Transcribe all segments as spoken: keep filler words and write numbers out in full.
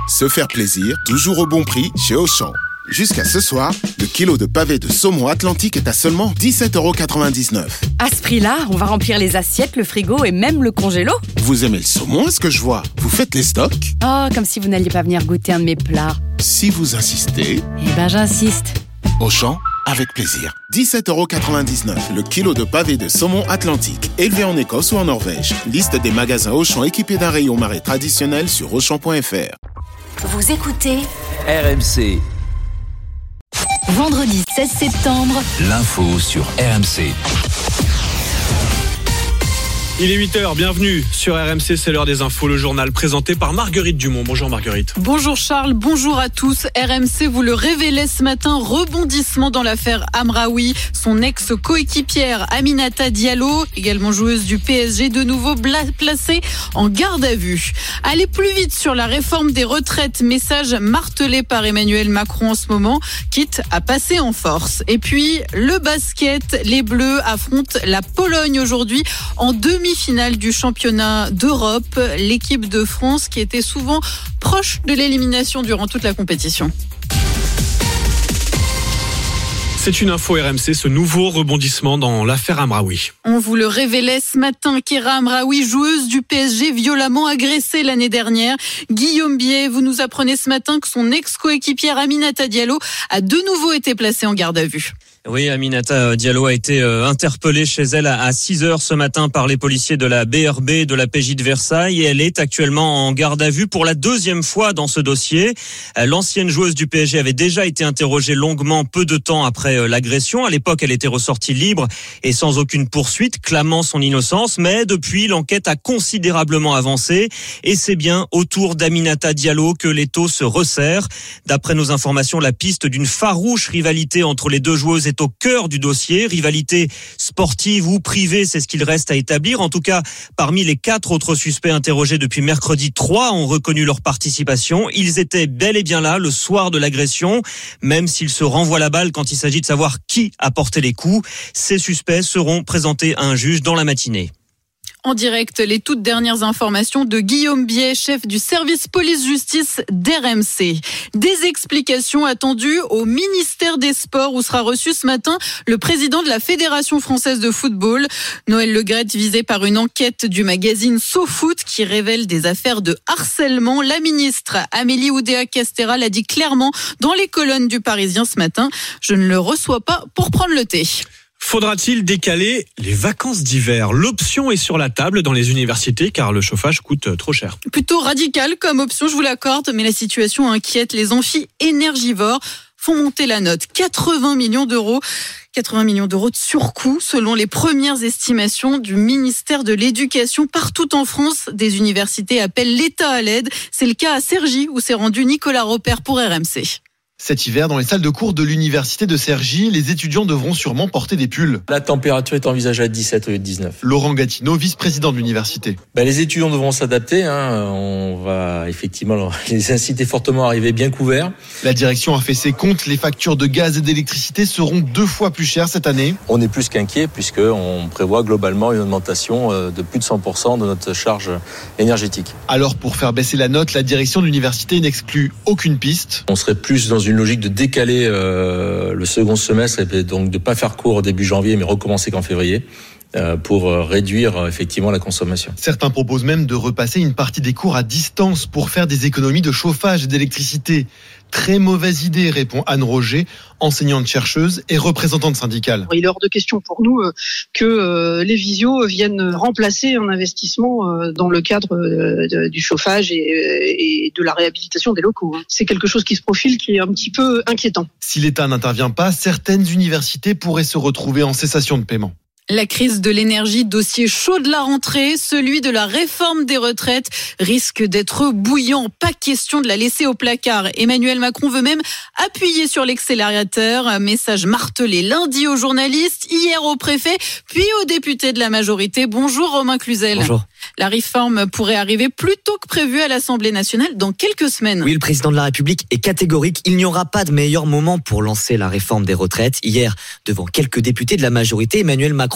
Se faire plaisir, toujours au bon prix chez Auchan. Jusqu'à ce soir, le kilo de pavé de saumon Atlantique est à seulement dix-sept euros quatre-vingt-dix-neuf. À ce prix-là, on va remplir les assiettes, le frigo et même le congélo. Vous aimez le saumon, est-ce que je vois? Vous faites les stocks? Oh, comme si vous n'alliez pas venir goûter un de mes plats. Si vous insistez... Eh ben, j'insiste. Auchan, avec plaisir. dix-sept euros quatre-vingt-dix-neuf, le kilo de pavé de saumon Atlantique, élevé en Écosse ou en Norvège. Liste des magasins Auchan équipés d'un rayon marée traditionnel sur auchan point f r. Vous écoutez R M C. Vendredi seize septembre, L'info sur R M C. Il est huit heures, bienvenue sur R M C, c'est l'heure des infos, le journal présenté par Marguerite Dumont. Bonjour Marguerite. Bonjour Charles, bonjour à tous. R M C vous le révélait ce matin, rebondissement dans l'affaire Amraoui. Son ex-coéquipière Aminata Diallo, également joueuse du P S G, de nouveau bla- placée en garde à vue. Aller plus vite sur la réforme des retraites, message martelé par Emmanuel Macron en ce moment, quitte à passer en force. Et puis le basket, les Bleus affrontent la Pologne aujourd'hui en demi finale du championnat d'Europe, l'équipe de France qui était souvent proche de l'élimination durant toute la compétition. C'est une info R M C, ce nouveau rebondissement dans l'affaire Amraoui. On vous le révélait ce matin, Kéra Amraoui, joueuse du P S G, violemment agressée l'année dernière. Guillaume Biais, vous nous apprenez ce matin que son ex-coéquipière Aminata Diallo a de nouveau été placée en garde à vue. Oui, Aminata Diallo a été interpellée chez elle à six heures ce matin par les policiers de la B R B de la P J de Versailles et elle est actuellement en garde à vue pour la deuxième fois dans ce dossier. L'ancienne joueuse du P S G avait déjà été interrogée longuement peu de temps après l'agression. À l'époque, elle était ressortie libre et sans aucune poursuite, clamant son innocence. Mais depuis, l'enquête a considérablement avancé et c'est bien autour d'Aminata Diallo que l'étau se resserre. D'après nos informations, la piste d'une farouche rivalité entre les deux joueuses est au cœur du dossier. Rivalité sportive ou privée, c'est ce qu'il reste à établir. En tout cas, parmi les quatre autres suspects interrogés depuis mercredi, trois ont reconnu leur participation. Ils étaient bel et bien là le soir de l'agression, même s'ils se renvoient la balle quand il s'agit de savoir qui a porté les coups. Ces suspects seront présentés à un juge dans la matinée. En direct, les toutes dernières informations de Guillaume Biais, chef du service police-justice d'R M C. Des explications attendues au ministère des Sports où sera reçu ce matin le président de la Fédération française de football. Noël Le Graët, visé par une enquête du magazine SoFoot qui révèle des affaires de harcèlement. La ministre Amélie Oudéa-Castéra l'a dit clairement dans les colonnes du Parisien ce matin. Je ne le reçois pas pour prendre le thé. Faudra-t-il décaler les vacances d'hiver? L'option est sur la table dans les universités car le chauffage coûte trop cher. Plutôt radical comme option, je vous l'accorde, mais la situation inquiète. Les amphis énergivores font monter la note. quatre-vingts millions d'euros. quatre-vingts millions d'euros de surcoût selon les premières estimations du ministère de l'Éducation. Partout en France, des universités appellent l'État à l'aide. C'est le cas à Cergy où s'est rendu Nicolas Repère pour R M C. Cet hiver, dans les salles de cours de l'université de Cergy, les étudiants devront sûrement porter des pulls. La température est envisagée à dix-sept au lieu de dix-neuf. Laurent Gatineau, vice-président de l'université. Ben, les étudiants devront s'adapter. Hein. On va effectivement les inciter fortement à arriver bien couverts. La direction a fait ses comptes. Les factures de gaz et d'électricité seront deux fois plus chères cette année. On est plus qu'inquiet puisqu'on prévoit globalement une augmentation de plus de cent pour cent de notre charge énergétique. Alors, pour faire baisser la note, la direction de l'université n'exclut aucune piste. On serait plus dans une logique de décaler euh, le second semestre et donc de pas faire cours au début janvier mais recommencer qu'en février euh, pour euh, réduire euh, effectivement la consommation. Certains proposent même de repasser une partie des cours à distance pour faire des économies de chauffage et d'électricité. Très mauvaise idée, répond Anne Roger, enseignante-chercheuse et représentante syndicale. Il est hors de question pour nous euh, que euh, les visios viennent remplacer un investissement euh, dans le cadre euh, de, du chauffage et, et de la réhabilitation des locaux. C'est quelque chose qui se profile qui est un petit peu inquiétant. Si l'État n'intervient pas, certaines universités pourraient se retrouver en cessation de paiement. La crise de l'énergie, dossier chaud de la rentrée, celui de la réforme des retraites risque d'être bouillant. Pas question de la laisser au placard. Emmanuel Macron veut même appuyer sur l'accélérateur. Message martelé lundi aux journalistes, hier au préfet, puis aux députés de la majorité. Bonjour Romain Cluzel. Bonjour. La réforme pourrait arriver plus tôt que prévu à l'Assemblée nationale dans quelques semaines. Oui, le président de la République est catégorique. Il n'y aura pas de meilleur moment pour lancer la réforme des retraites. Hier, devant quelques députés de la majorité, Emmanuel Macron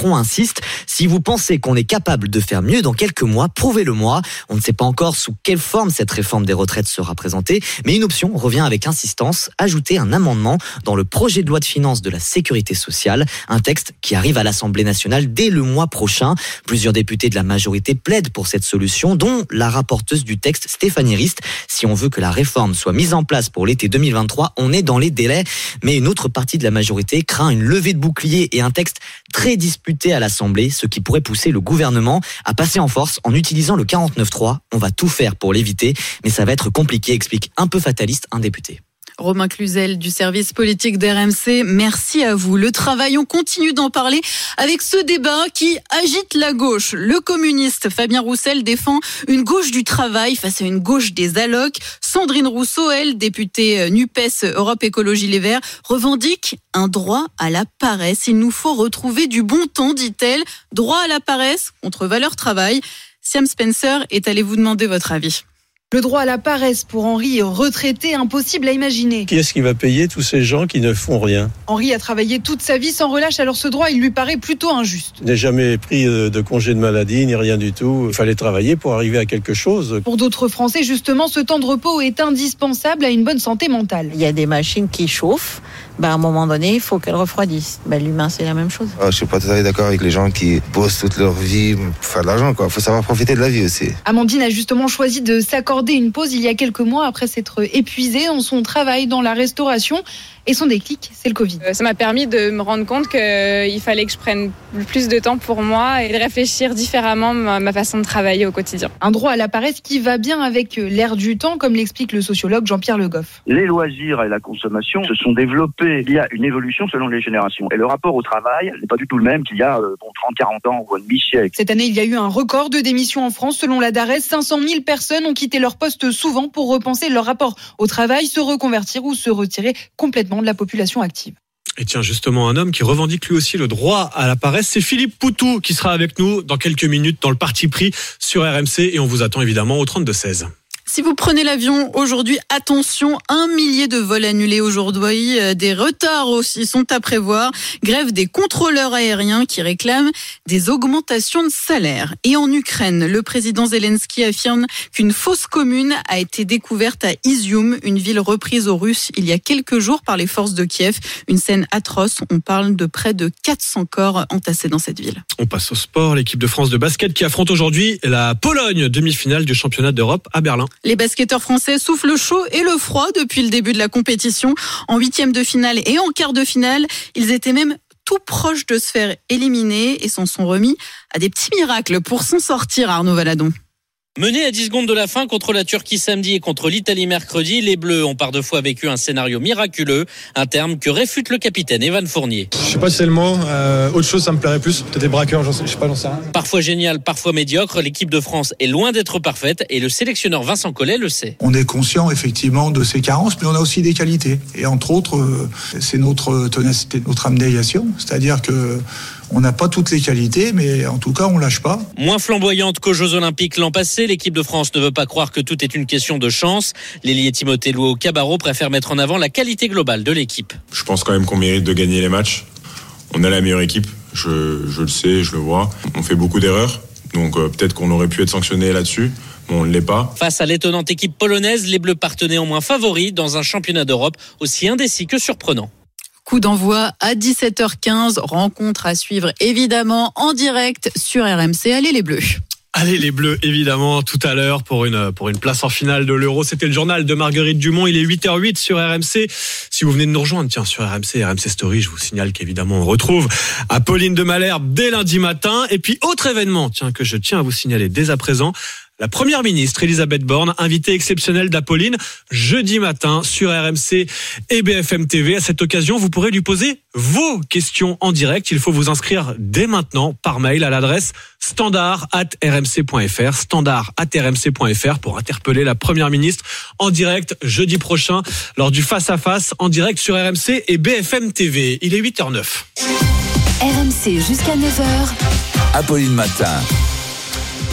Macron insiste. Si vous pensez qu'on est capable de faire mieux dans quelques mois, prouvez-le-moi. On ne sait pas encore sous quelle forme cette réforme des retraites sera présentée, mais une option revient avec insistance, ajouter un amendement dans le projet de loi de finances de la sécurité sociale, un texte qui arrive à l'Assemblée nationale dès le mois prochain. Plusieurs députés de la majorité plaident pour cette solution, dont la rapporteuse du texte Stéphanie Rist. Si on veut que la réforme soit mise en place pour l'été deux mille vingt-trois, on est dans les délais, mais une autre partie de la majorité craint une levée de bouclier et un texte très disputé à l'Assemblée, ce qui pourrait pousser le gouvernement à passer en force en utilisant le quarante-neuf trois. On va tout faire pour l'éviter, mais ça va être compliqué, explique un peu fataliste un député. Romain Cluzel du service politique d'R M C, merci à vous. Le travail, on continue d'en parler avec ce débat qui agite la gauche. Le communiste Fabien Roussel défend une gauche du travail face à une gauche des allocs. Sandrine Rousseau, elle, députée NUPES Europe Écologie Les Verts, revendique un droit à la paresse. Il nous faut retrouver du bon temps, dit-elle. Droit à la paresse contre valeur travail. Siam Spencer est allé vous demander votre avis. Le droit à la paresse pour Henri, retraité, impossible à imaginer. Qui est-ce qui va payer tous ces gens qui ne font rien ? Henri a travaillé toute sa vie sans relâche, alors ce droit, il lui paraît plutôt injuste. Il n'a jamais pris de congé de maladie, ni rien du tout. Il fallait travailler pour arriver à quelque chose. Pour d'autres Français, justement, ce temps de repos est indispensable à une bonne santé mentale. Il y a des machines qui chauffent. Ben, à un moment donné, il faut qu'elles refroidissent. Ben, l'humain, c'est la même chose. Oh, je ne suis pas tout à fait d'accord avec les gens qui bossent toute leur vie pour faire de l'argent. Il faut savoir profiter de la vie aussi. Amandine a justement choisi de s'accorder une pause il y a quelques mois après s'être épuisée dans son travail dans la restauration. Et son déclic, c'est le Covid. Ça m'a permis de me rendre compte qu'il fallait que je prenne plus de temps pour moi et de réfléchir différemment ma façon de travailler au quotidien. Un droit à la paresse qui va bien avec l'air du temps, comme l'explique le sociologue Jean-Pierre Le Goff. Les loisirs et la consommation se sont développés. Il y a une évolution selon les générations. Et le rapport au travail n'est pas du tout le même qu'il y a euh, bon, trente, quarante ans ou un demi-siècle. Cette année, il y a eu un record de démissions en France. Selon la DARES, cinq cent mille personnes ont quitté leur poste souvent pour repenser leur rapport au travail, se reconvertir ou se retirer complètement de la population active. Et tiens, justement, un homme qui revendique lui aussi le droit à la paresse, c'est Philippe Poutou qui sera avec nous dans quelques minutes dans le Parti pris sur R M C et on vous attend évidemment au trente-deux seize. Si vous prenez l'avion aujourd'hui, attention, un millier de vols annulés aujourd'hui. Des retards aussi sont à prévoir. Grève des contrôleurs aériens qui réclament des augmentations de salaire. Et en Ukraine, le président Zelensky affirme qu'une fosse commune a été découverte à Izium, une ville reprise aux Russes il y a quelques jours par les forces de Kiev. Une scène atroce. On parle de près de quatre cents corps entassés dans cette ville. On passe au sport. L'équipe de France de basket qui affronte aujourd'hui la Pologne, demi-finale du championnat d'Europe à Berlin. Les basketteurs français soufflent le chaud et le froid depuis le début de la compétition. En huitième de finale et en quart de finale, ils étaient même tout proches de se faire éliminer et s'en sont remis à des petits miracles pour s'en sortir, Arnaud Valadon. Menés à dix secondes de la fin contre la Turquie samedi et contre l'Italie mercredi, les Bleus ont par deux fois vécu un scénario miraculeux, un terme que réfute le capitaine Evan Fournier. Je sais pas si c'est le mot, euh, autre chose ça me plairait plus, peut-être des braqueurs, je sais, je sais pas, j'en sais rien. Parfois génial, parfois médiocre, l'équipe de France est loin d'être parfaite et le sélectionneur Vincent Collet le sait. On est conscient effectivement de ses carences, mais on a aussi des qualités. Et entre autres, euh, c'est notre ténacité, notre abnégation, c'est-à-dire que on n'a pas toutes les qualités, mais en tout cas, on lâche pas. Moins flamboyante qu'aux Jeux Olympiques l'an passé, l'équipe de France ne veut pas croire que tout est une question de chance. L'ailier Timothée Luau-Cabarrot préfère mettre en avant la qualité globale de l'équipe. Je pense quand même qu'on mérite de gagner les matchs. On a la meilleure équipe, je, je le sais, je le vois. On fait beaucoup d'erreurs, donc euh, peut-être qu'on aurait pu être sanctionné là-dessus. On ne l'est pas. Face à l'étonnante équipe polonaise, les Bleus partent néanmoins favoris dans un championnat d'Europe aussi indécis que surprenant. Coup d'envoi à dix-sept heures quinze, rencontre à suivre évidemment en direct sur R M C. Allez les Bleus. Allez les Bleus, évidemment, tout à l'heure pour une, pour une place en finale de l'Euro. C'était le journal de Marguerite Dumont. Il est huit heures huit sur R M C. Si vous venez de nous rejoindre, tiens, sur R M C, R M C Story, je vous signale qu'évidemment, on retrouve Apolline de Malherbe dès lundi matin. Et puis, autre événement, tiens, que je tiens à vous signaler dès à présent. La première ministre Elisabeth Borne, invitée exceptionnelle d'Apolline, jeudi matin sur R M C et B F M T V. À cette occasion, vous pourrez lui poser vos questions en direct. Il faut vous inscrire dès maintenant par mail à l'adresse standard arobase r m c point f r, standard arobase r m c point f r pour interpeller la première ministre en direct jeudi prochain lors du face-à-face en direct sur R M C et B F M T V. Il est huit heures neuf. R M C jusqu'à neuf heures. Apolline Matin.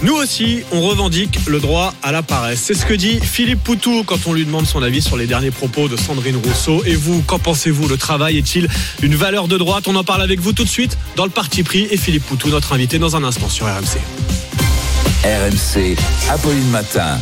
Nous aussi, on revendique le droit à la paresse. C'est ce que dit Philippe Poutou quand on lui demande son avis sur les derniers propos de Sandrine Rousseau. Et vous, qu'en pensez-vous? Le travail est-il une valeur de droite? On en parle avec vous tout de suite dans le Parti pris. Et Philippe Poutou, notre invité, dans un instant sur R M C. R M C, Apolline Matin.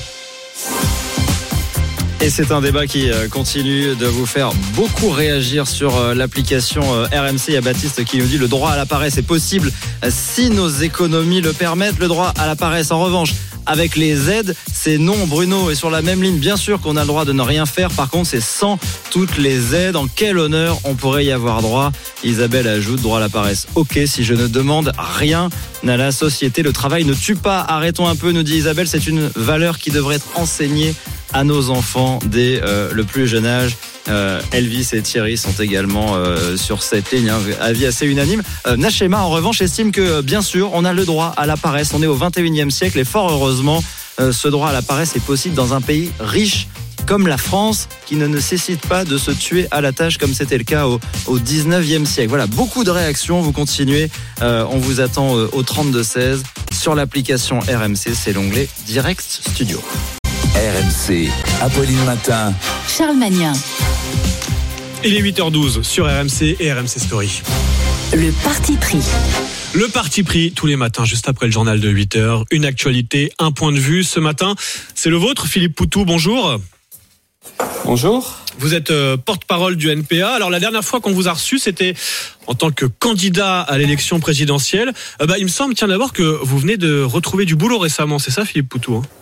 Et c'est un débat qui continue de vous faire beaucoup réagir sur l'application R M C. Il y a Baptiste qui nous dit le droit à la paresse est possible si nos économies le permettent. Le droit à la paresse, en revanche, avec les aides, c'est non. Bruno est sur la même ligne. Bien sûr qu'on a le droit de ne rien faire. Par contre, c'est sans toutes les aides. En quel honneur on pourrait y avoir droit? Isabelle ajoute droit à la paresse. Ok, si je ne demande rien à la société. Le travail ne tue pas. Arrêtons un peu, nous dit Isabelle. C'est une valeur qui devrait être enseignée à nos enfants dès euh, le plus jeune âge. Euh, Elvis et Thierry sont également euh, sur cette ligne, hein, avis assez unanime. Euh, Nachema, en revanche, estime que, bien sûr, on a le droit à la paresse. On est au vingt et unième siècle et fort heureusement, euh, ce droit à la paresse est possible dans un pays riche comme la France, qui ne nécessite pas de se tuer à la tâche comme c'était le cas au, au dix-neuvième siècle. Voilà, beaucoup de réactions. Vous continuez. Euh, on vous attend euh, au trente-deux seize sur l'application R M C. C'est l'onglet Direct Studio. R M C, Apolline Matin. Charles Magnin. Il est huit heures douze sur R M C et R M C Story. Le Parti pris. Le Parti pris, tous les matins, juste après le journal de huit heures. Une actualité, un point de vue. Ce matin, c'est le vôtre, Philippe Poutou. Bonjour. Bonjour. Vous êtes euh, porte-parole du N P A. Alors, la dernière fois qu'on vous a reçu, c'était en tant que candidat à l'élection présidentielle. Euh, bah, il me semble, tiens, d'abord, que vous venez de retrouver du boulot récemment. C'est ça, Philippe Poutou, hein?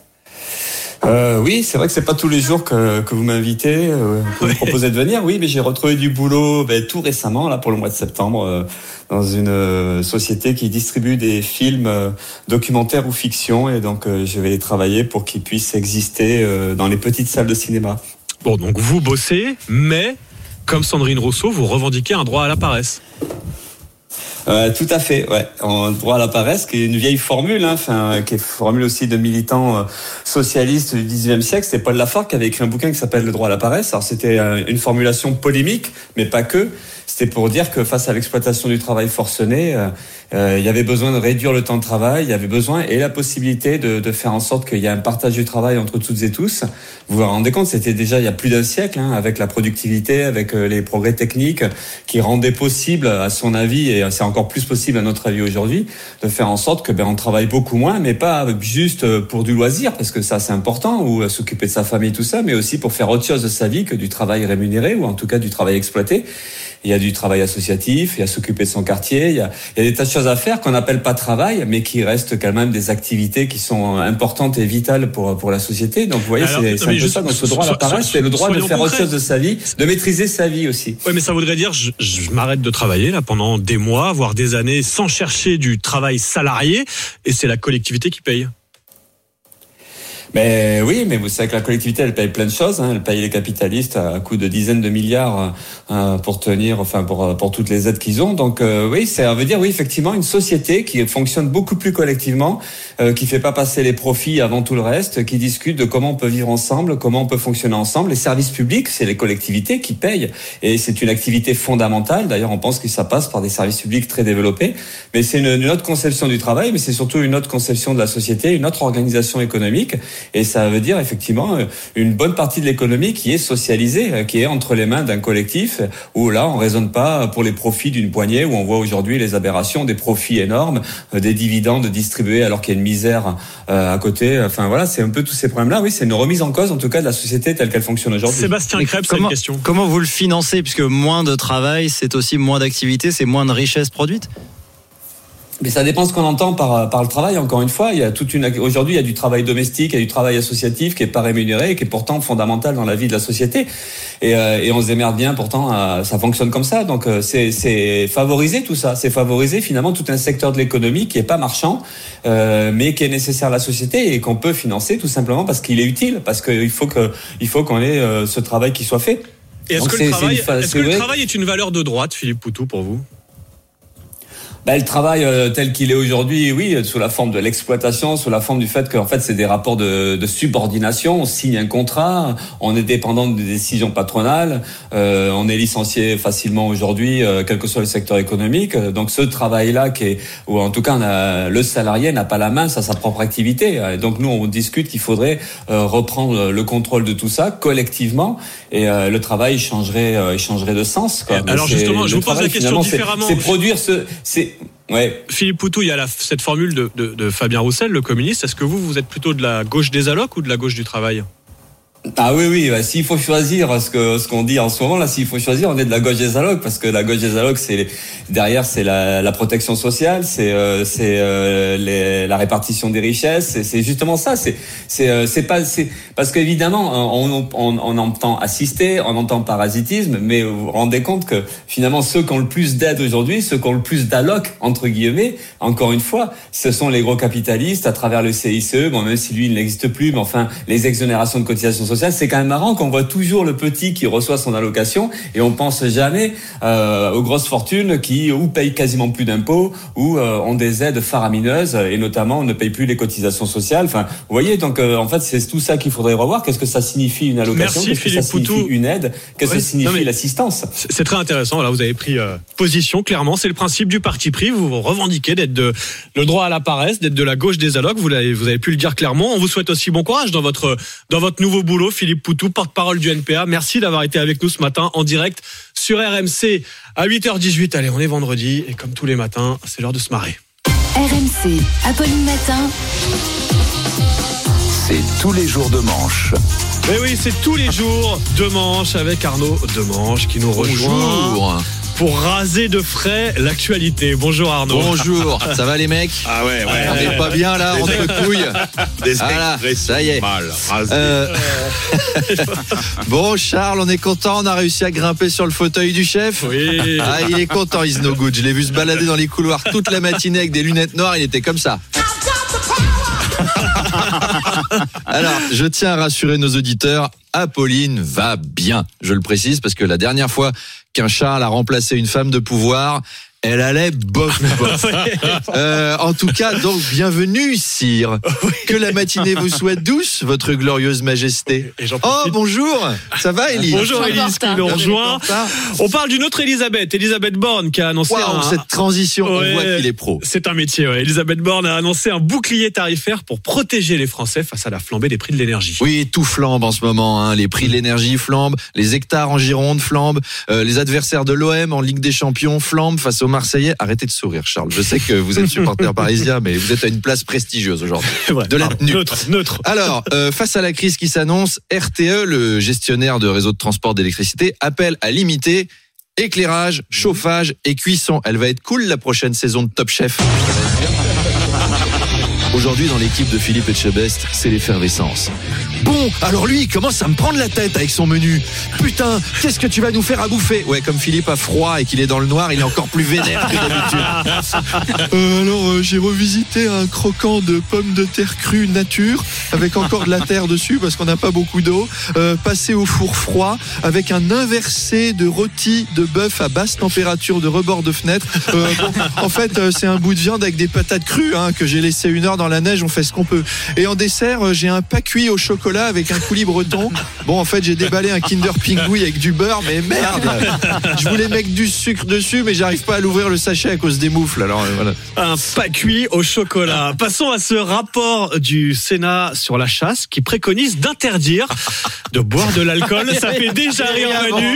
Euh, oui, c'est vrai que c'est pas tous les jours que, que vous m'invitez, euh, que vous me proposez de venir. Oui, mais j'ai retrouvé du boulot ben, tout récemment, là pour le mois de septembre, euh, dans une euh, société qui distribue des films euh, documentaires ou fiction, et donc euh, je vais travailler pour qu'ils puissent exister euh, dans les petites salles de cinéma. Bon, donc vous bossez, mais comme Sandrine Rousseau, vous revendiquez un droit à la paresse. Euh, tout à fait, ouais. En droit à la paresse, qui est une vieille formule, hein, enfin, qui est formule aussi de militants euh, socialistes du dix-neuvième siècle. C'est Paul Lafargue qui avait écrit un bouquin qui s'appelle Le droit à la paresse. Alors c'était euh, une formulation polémique, mais pas que. C'était pour dire que face à l'exploitation du travail forcené, euh, euh, il y avait besoin de réduire le temps de travail, il y avait besoin et la possibilité de, de faire en sorte qu'il y ait un partage du travail entre toutes et tous. Vous vous rendez compte, c'était déjà il y a plus d'un siècle, hein, avec la productivité, avec euh, les progrès techniques qui rendaient possible, à son avis, et c'est encore plus possible à notre avis aujourd'hui, de faire en sorte que ben on travaille beaucoup moins, mais pas juste pour du loisir, parce que ça c'est important, ou s'occuper de sa famille, tout ça, mais aussi pour faire autre chose de sa vie que du travail rémunéré, ou en tout cas du travail exploité. Il y a du travail associatif, il y a s'occuper de son quartier, il y a, il y a des tas de choses à faire qu'on n'appelle pas travail, mais qui restent quand même des activités qui sont importantes et vitales pour pour la société. Donc vous voyez, Alors, c'est, c'est un peu ça. Donc ce droit à la paresse, c'est le droit de faire autre chose de sa vie, de maîtriser sa vie aussi. Oui, mais ça voudrait dire, je, je m'arrête de travailler là pendant des mois, voire des années, sans chercher du travail salarié, et c'est la collectivité qui paye. Mais oui, mais vous savez que la collectivité, elle paye plein de choses. Hein. Elle paye les capitalistes à coût de dizaines de milliards euh, pour tenir, enfin pour pour toutes les aides qu'ils ont. Donc euh, oui, ça veut dire oui effectivement une société qui fonctionne beaucoup plus collectivement, euh, qui fait pas passer les profits avant tout le reste, qui discute de comment on peut vivre ensemble, comment on peut fonctionner ensemble. Les services publics, c'est les collectivités qui payent, et c'est une activité fondamentale. D'ailleurs, on pense que ça passe par des services publics très développés. Mais c'est une, une autre conception du travail, mais c'est surtout une autre conception de la société, une autre organisation économique. Et ça veut dire effectivement une bonne partie de l'économie qui est socialisée, qui est entre les mains d'un collectif, où là on raisonne pas pour les profits d'une poignée, où on voit aujourd'hui les aberrations, des profits énormes, des dividendes distribués alors qu'il y a une misère à côté. Enfin voilà, c'est un peu tous ces problèmes-là. Oui, c'est une remise en cause en tout cas de la société telle qu'elle fonctionne aujourd'hui. Sébastien Krebs, c'est une question. Comment vous le financez, puisque moins de travail, c'est aussi moins d'activité, c'est moins de richesse produite? Mais ça dépend ce qu'on entend par par le travail. Encore une fois, il y a toute une aujourd'hui il y a du travail domestique, il y a du travail associatif qui est pas rémunéré et qui est pourtant fondamental dans la vie de la société. Et, euh, et on se démerde bien. Pourtant, euh, ça fonctionne comme ça. Donc euh, c'est c'est favoriser tout ça. C'est favoriser finalement tout un secteur de l'économie qui est pas marchand, euh, mais qui est nécessaire à la société et qu'on peut financer tout simplement parce qu'il est utile, parce qu'il faut que il faut qu'on ait euh, ce travail qui soit fait. Et est-ce Donc que, le travail, est, une, est-ce que le travail est une valeur de droite, Philippe Poutou, pour vous? Ben, le travail euh, tel qu'il est aujourd'hui, oui, sous la forme de l'exploitation, sous la forme du fait qu'en fait c'est des rapports de, de subordination. On signe un contrat, on est dépendant des décisions patronales, euh, on est licencié facilement aujourd'hui, euh, quel que soit le secteur économique. Donc ce travail-là, qui est, ou en tout cas on a, le salarié n'a pas la main sur sa propre activité. Donc nous on discute qu'il faudrait euh, reprendre le contrôle de tout ça collectivement, et euh, le travail changerait, euh, changerait de sens. Quoi. Alors justement, je vous pose la question différemment. C'est, c'est produire ce, c'est Ouais. Philippe Poutou, il y a la, cette formule de, de, de Fabien Roussel, le communiste. Est-ce que vous, vous êtes plutôt de la gauche des allocs ou de la gauche du travail ? Ah oui, oui, bah, s'il faut choisir ce que ce qu'on dit en ce moment, là, s'il faut choisir, on est de la gauche des allocs, parce que la gauche des allocs, c'est derrière, c'est la, la protection sociale, c'est euh, c'est euh, les, la répartition des richesses, c'est, c'est justement ça. C'est c'est euh, c'est pas c'est parce qu'évidemment, on, on on entend assister, on entend parasitisme, mais vous vous rendez compte que finalement, ceux qui ont le plus d'aide aujourd'hui, ceux qui ont le plus d'allocs entre guillemets, encore une fois, ce sont les gros capitalistes à travers le C I C E. Bon, même si lui il n'existe plus, mais enfin, les exonérations de cotisations sociales. C'est quand même marrant qu'on voit toujours le petit qui reçoit son allocation et on pense jamais euh, aux grosses fortunes qui ou payent quasiment plus d'impôts ou euh, ont des aides faramineuses et notamment ne payent plus les cotisations sociales. Enfin, vous voyez, donc euh, en fait c'est tout ça qu'il faudrait revoir. Qu'est-ce que ça signifie une allocation ? Merci, Qu'est-ce Philippe que ça signifie Poutou. une aide ? Qu'est-ce Ouais. que ça signifie Non, mais l'assistance ? c'est, c'est très intéressant. Là, vous avez pris euh, position clairement. C'est le principe du parti pris. Vous vous revendiquez d'être de le droit à la paresse, d'être de la gauche des allocs. Vous l'avez, vous avez pu le dire clairement. On vous souhaite aussi bon courage dans votre dans votre nouveau boulot, Philippe Poutou, porte-parole du N P A. Merci d'avoir été avec nous ce matin en direct sur R M C à huit heures dix-huit. Allez, on est vendredi et comme tous les matins, c'est l'heure de se marrer. R M C, Apolline Matin. C'est tous les jours de manche. Mais oui, c'est tous les jours de manche avec Arnaud Demanche qui nous rejoint. Bonjour. Pour raser de frais l'actualité. Bonjour Arnaud. Bonjour, ça va les mecs ? Ah ouais, ouais. On n'est pas bien là, entre couilles. Des Voilà, expressions ça y est. mal rasées. Euh... Bon, Charles, on est content, on a réussi à grimper sur le fauteuil du chef. Oui. Ah, il est content, Is No Good. Je l'ai vu se balader dans les couloirs toute la matinée avec des lunettes noires, il était comme ça. Alors, je tiens à rassurer nos auditeurs, Apolline va bien. Je le précise parce que la dernière fois qu'un Charles a remplacé une femme de pouvoir, elle allait bof bof. euh, en tout cas, donc, bienvenue, sire. Que la matinée vous soit douce, votre glorieuse majesté. Oh, bonjour. Ça va, Élise ? Bonjour, Élise, qui nous rejoint. On parle d'une autre Elisabeth, Elisabeth Borne, qui a annoncé wow, un... cette transition, ouais, on voit qu'il est pro. C'est un métier, ouais. Elisabeth Borne a annoncé un bouclier tarifaire pour protéger les Français face à la flambée des prix de l'énergie. Oui, tout flambe en ce moment, hein. Les prix de l'énergie flambent, les hectares en Gironde flambent, euh, les adversaires de l'O M en Ligue des Champions flambent face aux Marseillais. Arrêtez de sourire, Charles. Je sais que vous êtes supporter parisien, mais vous êtes à une place prestigieuse aujourd'hui. Ouais, de la tenue. Neutre, neutre. Alors, euh, face à la crise qui s'annonce, R T E, le gestionnaire de réseau de transport d'électricité, appelle à limiter éclairage, chauffage et cuisson. Elle va être cool la prochaine saison de Top Chef. Aujourd'hui, dans l'équipe de Philippe Etchebest, c'est l'effervescence. Bon, alors lui, il commence à me prendre la tête avec son menu. Putain, qu'est-ce que tu vas nous faire à bouffer ? Ouais, comme Philippe a froid et qu'il est dans le noir, il est encore plus vénère que d'habitude. Euh, alors, euh, j'ai revisité un croquant de pommes de terre crues nature, avec encore de la terre dessus, parce qu'on n'a pas beaucoup d'eau. Euh, passé au four froid, avec un inversé de rôti de bœuf à basse température de rebord de fenêtre. Euh, bon, en fait, euh, c'est un bout de viande avec des patates crues, hein, que j'ai laissé une heure dans la neige, on fait ce qu'on peut. Et en dessert, euh, j'ai un pas cuit au chocolat avec un coulis breton. Bon, en fait, j'ai déballé un Kinder Pingouin avec du beurre, mais merde, je voulais mettre du sucre dessus, mais j'arrive pas à l'ouvrir le sachet à cause des moufles. Alors, euh, voilà. Un pas cuit au chocolat. Passons à ce rapport du Sénat sur la chasse qui préconise d'interdire de boire de l'alcool. Ça fait déjà rire Manu.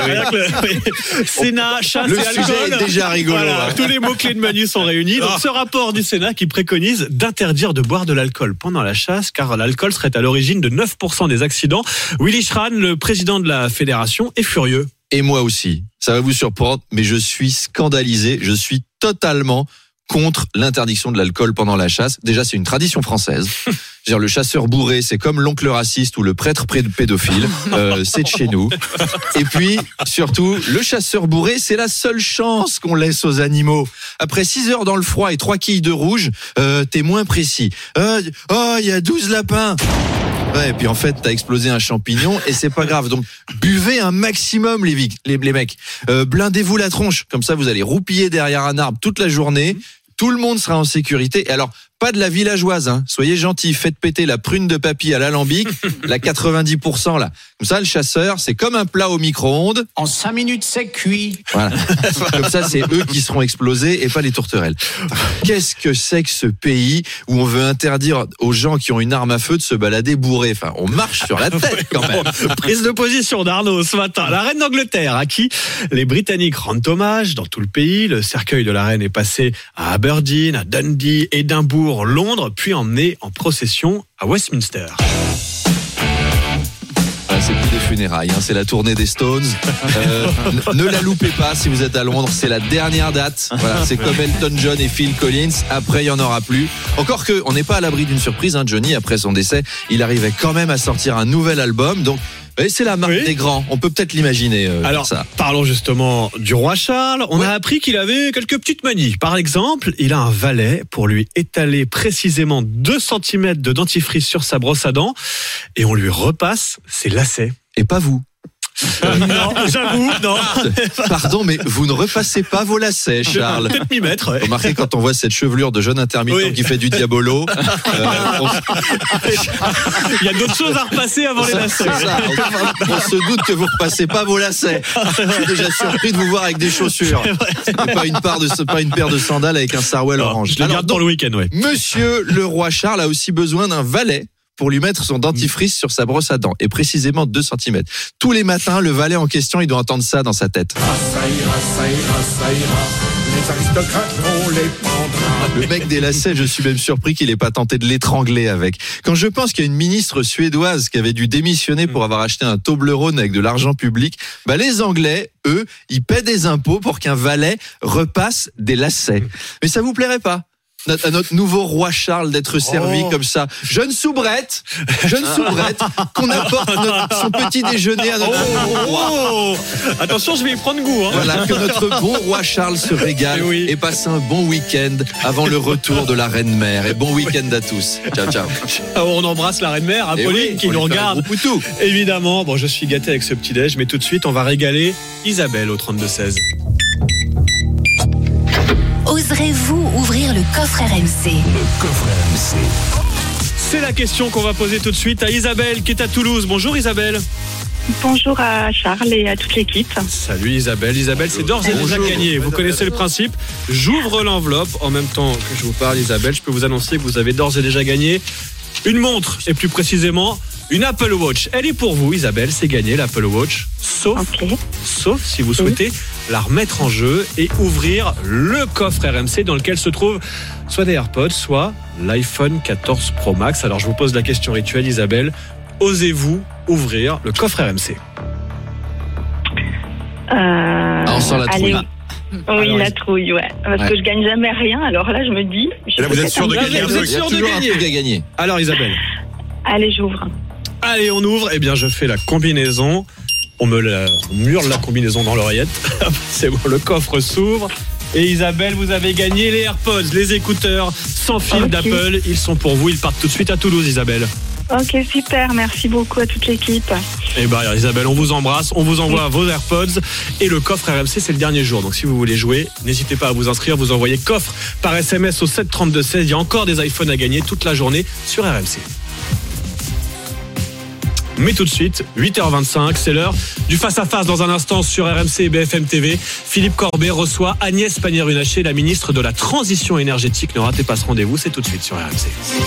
Sénat, chasse le et alcool. Le sujet est déjà rigolo. Voilà, tous les mots-clés de Manu sont réunis. Donc, ce rapport du Sénat qui préconise d'interdire de boire de l'alcool pendant la chasse, car l'alcool serait à l'origine de neuf pour cent des accidents. Willy Schran, le président de la fédération, est furieux. Et moi aussi. Ça va vous surprendre, mais je suis scandalisé. Je suis totalement contre l'interdiction de l'alcool pendant la chasse. Déjà, c'est une tradition française. Genre, le chasseur bourré, c'est comme l'oncle raciste ou le prêtre pédophile. Euh, c'est de chez nous. Et puis, surtout, le chasseur bourré, c'est la seule chance qu'on laisse aux animaux. Après six heures dans le froid et trois quilles de rouge, euh, t'es moins précis. Euh, oh, il y a douze lapins. Ouais, et puis en fait, t'as explosé un champignon et c'est pas grave. Donc, buvez un maximum, les, vic- les, les mecs. Euh, blindez-vous la tronche. Comme ça, vous allez roupiller derrière un arbre toute la journée. Tout le monde sera en sécurité. Et alors, pas de la villageoise, hein. Soyez gentils, faites péter la prune de papy à l'alambic, la quatre-vingt-dix pour cent là. Comme ça, le chasseur, c'est comme un plat au micro-ondes. En cinq minutes, c'est cuit. Voilà. Comme ça, c'est eux qui seront explosés et pas les tourterelles. Qu'est-ce que c'est que ce pays où on veut interdire aux gens qui ont une arme à feu de se balader bourrés? Enfin, on marche sur la tête quand même. Prise de position d'Arnaud ce matin. La reine d'Angleterre, à qui les Britanniques rendent hommage dans tout le pays. Le cercueil de la reine est passé à Aberdeen, à Dundee, Édimbourg, Londres, puis emmené en procession à Westminster. Voilà, c'est plus des funérailles, hein, c'est la tournée des Stones. Euh, n- ne la loupez pas si vous êtes à Londres, c'est la dernière date. Voilà, c'est comme Elton John et Phil Collins. Après, il y en aura plus. Encore que, on n'est pas à l'abri d'une surprise. Hein, Johnny, après son décès, il arrivait quand même à sortir un nouvel album. Donc, et c'est la marque oui. des grands. On peut peut-être l'imaginer. Euh, Alors, ça. Parlons justement du roi Charles. On ouais. a appris qu'il avait quelques petites manies. Par exemple, il a un valet pour lui étaler précisément deux centimètres de dentifrice sur sa brosse à dents et on lui repasse ses lacets. Et pas vous. Euh, non, j'avoue, non. Pardon, mais vous ne repassez pas vos lacets, Charles. Peut-être m'y mettre. Ouais. Remarquez quand on voit cette chevelure de jeune intermittent oui. qui fait du diabolo. euh, on... Il y a d'autres choses à repasser avant ça, les lacets. Ça, on, on se doute que vous repassez pas vos lacets. Je suis déjà surpris de vous voir avec des chaussures. C'est pas une, part de, pas une paire de sandales avec un sarouel non, orange. Je le garde pour le week-end, ouais. Monsieur le roi Charles a aussi besoin d'un valet pour lui mettre son dentifrice sur sa brosse à dents, et précisément deux centimètres. Tous les matins, le valet en question, il doit entendre ça dans sa tête. Ah, ça ira, ça ira, ça ira. Les aristocrates, on les prendra. Le mec des lacets, je suis même surpris qu'il ait pas tenté de l'étrangler avec. Quand je pense qu'il y a une ministre suédoise qui avait dû démissionner pour avoir acheté un Toblerone avec de l'argent public, bah les Anglais, eux, ils paient des impôts pour qu'un valet repasse des lacets. Mais ça vous plairait pas ? À notre nouveau roi Charles d'être servi oh. comme ça. Jeune soubrette, jeune soubrette, qu'on apporte notre, son petit déjeuner à notre oh, roi. Oh. Attention, je vais y prendre goût. Hein. Voilà, que notre bon roi Charles se régale et, oui. et passe un bon week-end avant le retour de la reine-mère. Et bon week-end à tous. Ciao, ciao. On embrasse la reine-mère, Apolline, oui, qui nous regarde. Évidemment, bon, je suis gâté avec ce petit-déj, mais tout de suite, on va régaler Isabelle au trente-deux seize. Oserez-vous ouvrir le coffre R M C? Le coffre R M C. C'est la question qu'on va poser tout de suite à Isabelle qui est à Toulouse. Bonjour Isabelle. Bonjour à Charles et à toute l'équipe. Salut Isabelle. Isabelle, c'est d'ores et déjà gagné. Vous connaissez le principe. J'ouvre l'enveloppe en même temps que je vous parle Isabelle. Je peux vous annoncer que vous avez d'ores et déjà gagné une montre et plus précisément une Apple Watch. Elle est pour vous Isabelle, c'est gagné l'Apple Watch. Sauf, okay. sauf si vous souhaitez oui. la remettre en jeu et ouvrir le coffre R M C dans lequel se trouvent soit des AirPods, soit l'iPhone quatorze Pro Max. Alors je vous pose la question rituelle Isabelle. Osez-vous ouvrir le coffre R M C? euh, ah, on sent la trouille. Allez, oui, alors, la trouille, ouais. Parce ouais. que je gagne jamais rien, alors là je me dis... Je là, vous êtes sûr de gagner, vous êtes sûr de gagner. Un truc à gagner. Alors Isabelle. Allez, j'ouvre. Allez, on ouvre. Eh bien, je fais la combinaison. On me la, on murle la combinaison dans l'oreillette. C'est bon, le coffre s'ouvre. Et Isabelle, vous avez gagné les AirPods, les écouteurs sans fil okay. d'Apple. Ils sont pour vous. Ils partent tout de suite à Toulouse, Isabelle. Ok, super. Merci beaucoup à toute l'équipe. Eh bien, Isabelle, on vous embrasse. On vous envoie oui. vos AirPods. Et le coffre R M C, c'est le dernier jour. Donc, si vous voulez jouer, n'hésitez pas à vous inscrire. Vous envoyez coffre par S M S au sept trente-deux seize. Il y a encore des iPhones à gagner toute la journée sur R M C. Mais tout de suite, huit heures vingt-cinq, c'est l'heure du face-à-face dans un instant sur R M C et B F M T V. Philippe Corbet reçoit Agnès Pannier-Runacher, la ministre de la Transition énergétique. Ne ratez pas ce rendez-vous, c'est tout de suite sur R M C.